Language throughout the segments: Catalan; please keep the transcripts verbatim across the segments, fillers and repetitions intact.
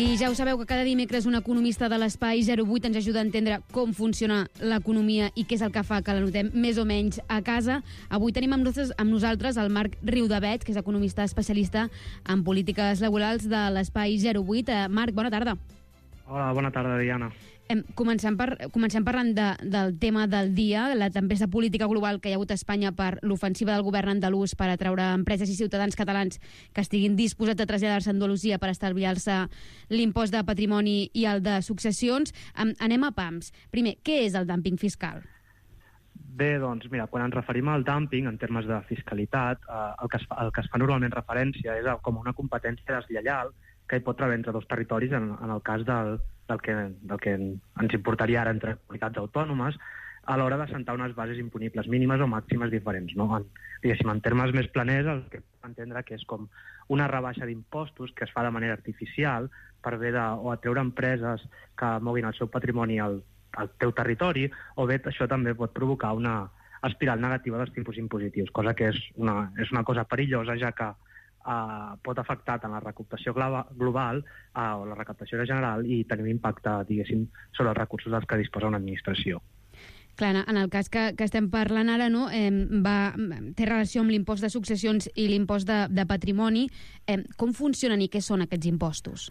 I ja ho sabeu que cada dimecres un economista de l'Espai zero vuit ens ajuda a entendre com funciona l'economia i què és el que fa que la notem més o menys a casa. Avui tenim amb nosaltres, amb nosaltres el Marc Riudevet, que és economista especialista en polítiques laborals de l'Espai zero vuit. Eh, Marc, bona tarda. Hola, bona tarda, Diana. Em, comencem, per, comencem parlant de, del tema del dia, la tempesta política global que hi ha hagut a Espanya per l'ofensiva del govern andalús per atraure empreses i ciutadans catalans que estiguin disposats a traslladar-se a Andalusia per estalviar-se l'impost de patrimoni i el de successions. Em, anem a pams. Primer, què és el dúmping fiscal? Bé, doncs, mira, quan ens referim al dúmping en termes de fiscalitat, eh, el, que es fa, el que es fa normalment referència és a, com una competència deslleial que hi pot treure entre dos territoris en, en el cas del, del, que, del que ens importaria ara entre comunitats autònomes a l'hora d'assentar unes bases imponibles mínimes o màximes diferents. No? En, diguéssim, en termes més planers, el que entendre que és com una rebaixa d'impostos que es fa de manera artificial per bé de, o atreure empreses que moguin el seu patrimoni al, al teu territori, o bé això també pot provocar una espiral negativa dels tipus impositius, cosa que és una, és una cosa perillosa, ja que Uh, pot afectar tant la recaptació global uh, o la recaptació general i tenir un impacte, diguéssim, sobre els recursos dels que disposa una administració. Clar, en el cas que, que estem parlant ara, no, eh, va, té relació amb l'impost de successions i l'impost de, de patrimoni. Eh, com funcionen i què són aquests impostos?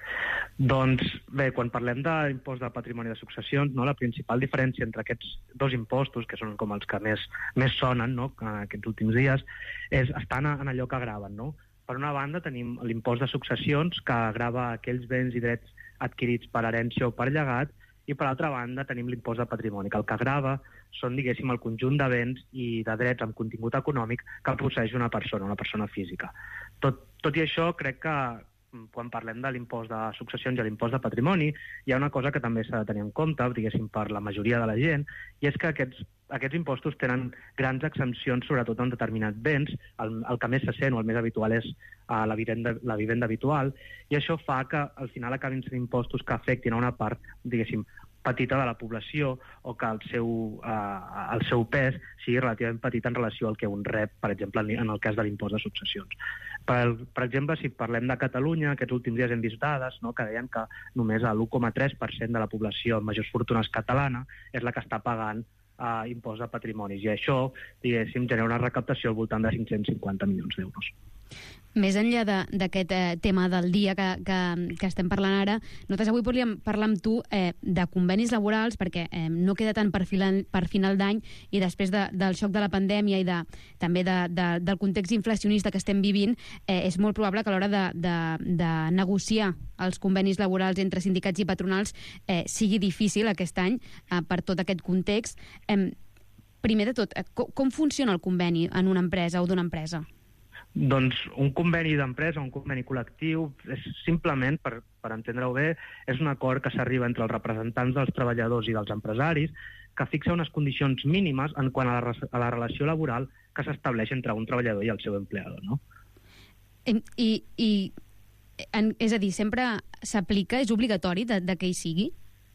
Doncs bé, quan parlem d'impost de patrimoni de successions, no, la principal diferència entre aquests dos impostos, que són com els que més, més sonen, no, aquests últims dies, és estan en allò que graven. No? Per una banda tenim l'impost de successions, que grava aquells béns i drets adquirits per herència o per llegat, i per altra banda tenim l'impost de patrimoni, que el que grava són, diguéssim, el conjunt de béns i de drets amb contingut econòmic que posseix una persona, una persona física. Tot, tot i això, crec que quan parlem de l'impost de successions i l'impost de patrimoni, hi ha una cosa que també s'ha de tenir en compte, diguéssim, per la majoria de la gent, i és que aquests, aquests impostos tenen grans exempcions, sobretot en determinats béns. El, el que més se sent o el més habitual és uh, la, vivenda, la vivenda habitual, i això fa que al final acabin sent impostos que afectin a una part, diguéssim, petita de la població, o que el seu, uh, el seu pes sigui relativament petit en relació al que un rep, per exemple, en el cas de l'impost de successions. Per, per exemple, si parlem de Catalunya, aquests últims dies hem vist dades, no?, que deien que només l'u coma tres per cent de la població amb majors fortunes catalana és la que està pagant uh, impost de patrimonis, i això, diguéssim, genera una recaptació al voltant de cinc-cents cinquanta milions d'euros. Més enllà d'aquest eh, tema del dia que, que, que estem parlant ara, nosaltres avui volíem parlar amb tu eh, de convenis laborals, perquè eh, no queda tant per, filan, per final d'any, i després de, del xoc de la pandèmia i de, també de, de, del context inflacionista que estem vivint, eh, és molt probable que a l'hora de, de, de negociar els convenis laborals entre sindicats i patronals eh, sigui difícil aquest any eh, per tot aquest context. Eh, primer de tot, eh, com, com funciona el conveni en una empresa o d'una empresa? Doncs un conveni d'empresa, un conveni col·lectiu, és simplement, per, per entendre-ho bé, és un acord que s'arriba entre els representants dels treballadors i dels empresaris que fixa unes condicions mínimes en quant a la, a la relació laboral que s'estableix entre un treballador i el seu empleador, no? I, i en, és a dir, sempre s'aplica, és obligatori de, de que hi sigui?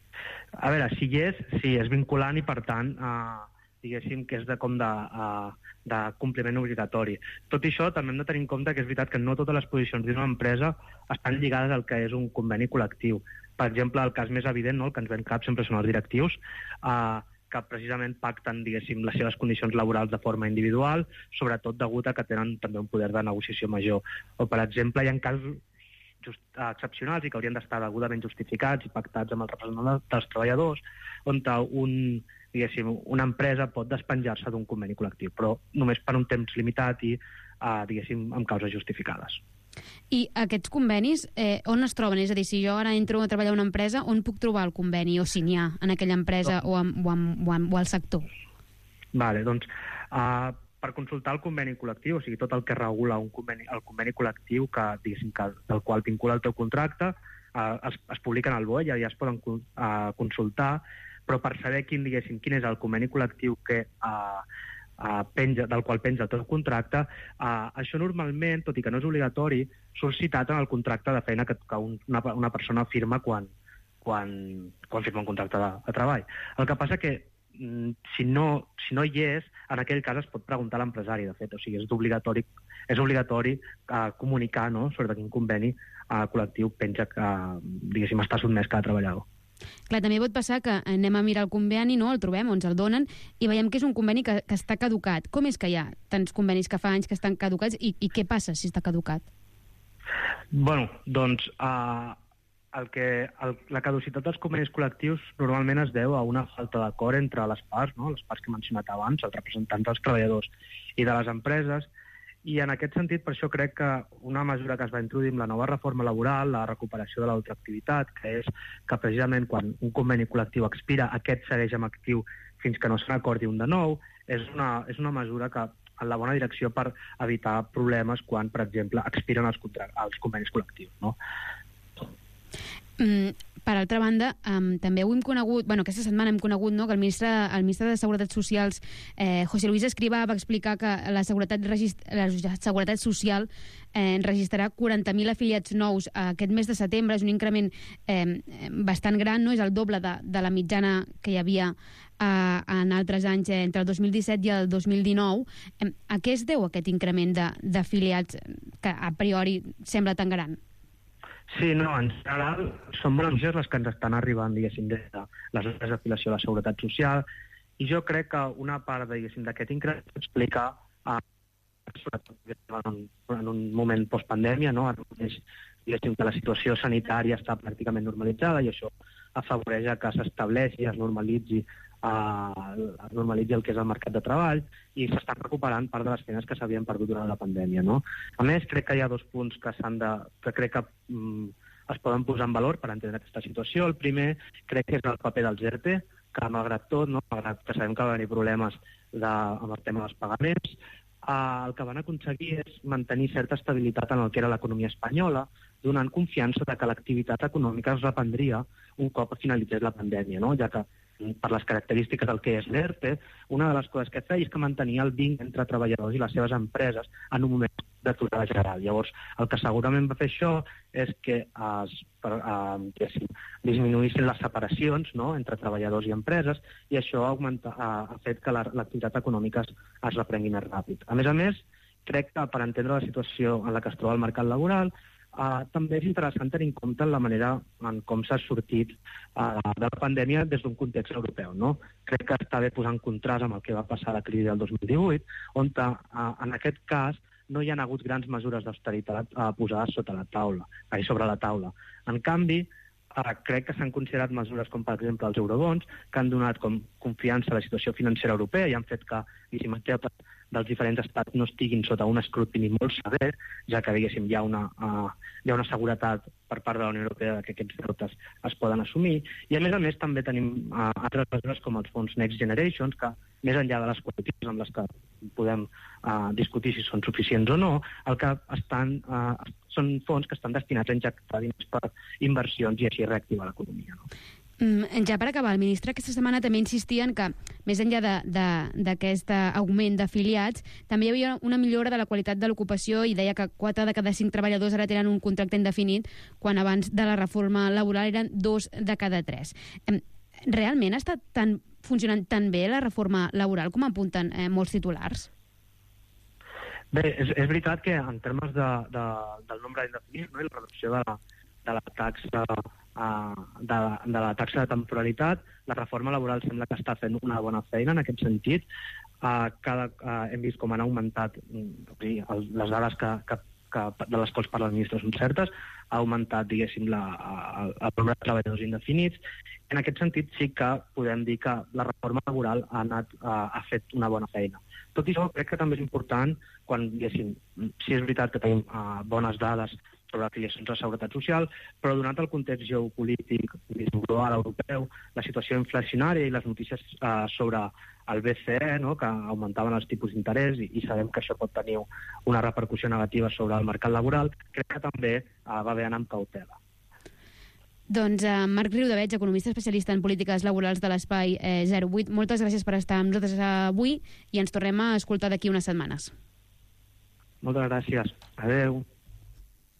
A veure, si hi és, sí, és vinculant i, per tant, eh, diguéssim que és de, com de, uh, de compliment obligatori. Tot i això, també hem de tenir en compte que és veritat que no totes les posicions d'una empresa estan lligades al que és un conveni col·lectiu. Per exemple, el cas més evident, no, el que ens ven cap sempre són els directius, uh, que precisament pacten, diguéssim, les seves condicions laborals de forma individual, sobretot degut a que tenen també un poder de negociació major. O, per exemple, hi ha casos just, uh, excepcionals i que haurien d'estar degudament justificats i pactats amb els representants dels treballadors, on un diguéssim, una empresa pot despenjar-se d'un conveni col·lectiu, però només per un temps limitat i, uh, diguéssim, amb causes justificades. I aquests convenis, eh, on es troben? És a dir, si jo ara entro a treballar a una empresa, on puc trobar el conveni, o si n'hi ha en aquella empresa no. o, amb, o, amb, o, amb, o al sector? Vale, doncs, uh, per consultar el conveni col·lectiu, o sigui, tot el que regula un conveni, el conveni col·lectiu que, diguéssim, que, del qual vincula el teu contracte, uh, es, es publica en el B O E, ja, ja es poden uh, consultar, però per saber quin, diguéssim, quin és el conveni col·lectiu que, uh, uh, penja, del qual penja el teu contracte, uh, això normalment, tot i que no és obligatori, surt citat en el contracte de feina que, que un, una, una persona firma quan, quan, quan firma un contracte de, de treball. El que passa que mm, si, no, si no hi és, en aquell cas es pot preguntar a l'empresari, de fet, o sigui, és obligatori, és obligatori uh, comunicar, no?, sobre quin conveni uh, col·lectiu penja que, diguéssim, està sotmès cada treballador. Clar, també pot passar que anem a mirar el conveni, no? El trobem, o ens el donen, i veiem que és un conveni que, que està caducat. Com és que hi ha tants convenis que fa anys que estan caducats i, i què passa si està caducat? Bueno, doncs uh, el que, el, la caducitat dels convenis col·lectius normalment es deu a una falta d'acord entre les parts, no? Les parts que he mencionat abans, els representants dels treballadors i de les empreses. I en aquest sentit, per això crec que una mesura que es va introduir amb la nova reforma laboral, la recuperació de la ultraactivitat, que és que precisament quan un conveni col·lectiu expira, aquest segueix en actiu fins que no se n'acordi un de nou, és una, és una mesura que en la bona direcció per evitar problemes quan, per exemple, expiren els, contra- els convenis col·lectius, no? Mm, per altra banda, um, també ho hem conegut, bueno, aquesta setmana hem conegut, no?, que el ministre, el ministre de Seguretat Socials, eh, José Luis Escrivá, va explicar que la Seguretat, regist- la seguretat Social eh, registrarà quaranta mil afiliats nous aquest mes de setembre. És un increment eh, bastant gran, no? És el doble de, de la mitjana que hi havia eh, en altres anys, eh, entre el dos mil disset i el dos mil dinou. Eh, a què es deu aquest increment de, d'afiliats que a priori sembla tan gran? Sí, no, en general són bones notícies les que ens estan arribant, diguéssim, des de les nostres d'afiliació a la Seguretat Social, i jo crec que una part, diguéssim, d'aquest increment explica eh, en, un, en un moment postpandèmia, no? Diguéssim que la situació sanitària està pràcticament normalitzada i això afavoreix que s'estableixi, es normalitzi Uh, es normalitzi el que és el mercat de treball i s'estan recuperant part de les feines que s'havien perdut durant la pandèmia, no? A més, crec que hi ha dos punts que s'han de... que crec que um, es poden posar en valor per entendre aquesta situació. El primer, crec que és el paper dels ERTE, que malgrat tot, no? Malgrat que sabem que va haver problemes de, amb el tema dels pagaments, uh, el que van aconseguir és mantenir certa estabilitat en el que era l'economia espanyola, donant confiança de que l'activitat econòmica es reprendria un cop finalitzés la pandèmia, no? Ja que per les característiques del que és l'ERTE, una de les coses que feia és que mantenia el vincle entre treballadors i les seves empreses en un moment d'aturada general. Llavors, el que segurament va fer això és que es per, eh, disminuïssin les separacions, no?, entre treballadors i empreses, i això ha, augmentat, ha, ha fet que l'activitat econòmica es, es reprengui més ràpid. A més a més, crec que per entendre la situació en la que es troba el mercat laboral, Uh, també és interessant tenir en compte la manera en com s'ha sortit uh, de la pandèmia des d'un context europeu, no? Crec que està bé posar en contrast amb el que va passar a la crisi del dos mil divuit, on uh, en aquest cas no hi ha hagut grans mesures d'austeritat uh, posades sota la taula, ai, sobre la taula. En canvi, uh, crec que s'han considerat mesures com, per exemple, els eurobons, que han donat com confiança a la situació financera europea i han fet que, diguéssim, els deutes dels diferents estats no estiguin sota un escrutini molt sever, ja que, diguéssim, hi ha una, uh, hi ha una seguretat per part de la Unió Europea que aquests deutes es poden assumir. I, a més a més, també tenim uh, altres mesures com els fons Next Generations, que, més enllà de les quantitats amb les que podem uh, discutir si són suficients o no, el que estan, uh, són fons que estan destinats a injectar diners per inversions i així reactivar l'economia, no? Ja per acabar, el ministre aquesta setmana també insistia en que, més enllà d'aquest augment d'afiliats, també hi havia una millora de la qualitat de l'ocupació i deia que quatre de cada cinc treballadors ara tenen un contracte indefinit, quan abans de la reforma laboral eren dos de cada tres. Realment ha estat tan, funcionant tan bé la reforma laboral com apunten eh, molts titulars? Bé, és, és veritat que en termes de, de, del nombre d'indefinits, no, i la reducció de la, de la taxa Uh, de, de la taxa de temporalitat, la reforma laboral sembla que està fent una bona feina en aquest sentit. Uh, cada, uh, hem vist com han augmentat uh, les dades que, que, que, de les quals parla el ministre són certes, ha augmentat, diguéssim, la, el, el nombre de treballadors indefinits. En aquest sentit sí que podem dir que la reforma laboral ha, anat, uh, ha fet una bona feina. Tot i això, crec que també és important, quan, diguéssim, sí és veritat que tenim uh, bones dades sobre afiliacions a la Seguretat Social, però donat el context geopolític global europeu, la situació inflacionària i les notícies uh, sobre el B C E, no?, que augmentaven els tipus d'interès i, i sabem que això pot tenir una repercussió negativa sobre el mercat laboral, crec que també uh, va bé anar amb cautela. Doncs uh, Marc Riudeveig, economista especialista en polítiques laborals de l'Espai eh, zero vuit, moltes gràcies per estar amb nosaltres avui i ens tornem a escoltar d'aquí unes setmanes. Moltes gràcies. Adéu.